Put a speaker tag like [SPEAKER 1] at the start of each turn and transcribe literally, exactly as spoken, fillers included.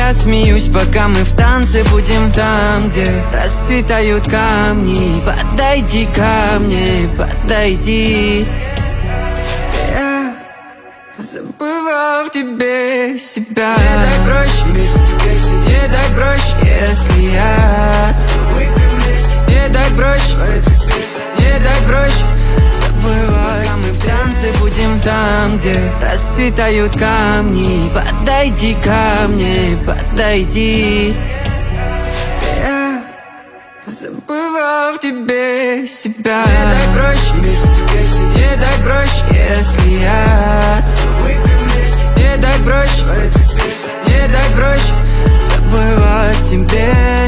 [SPEAKER 1] я смеюсь, пока мы в танце будем там, где расцветают камни. Подойди ко мне, подойди. Я забывал в тебе себя. Не дай проще вместе, не дай проще, если я выпью вместе. Не дай проще, не дай проще забывать. Пока мы в танце будем там, где расцветают камни. Подойди ко мне, подойди. Я забывал в тебе себя. Не дай проще вместе, не дай проще, если я выпью вместе. Не дай проще, не дай проще забывать тебе.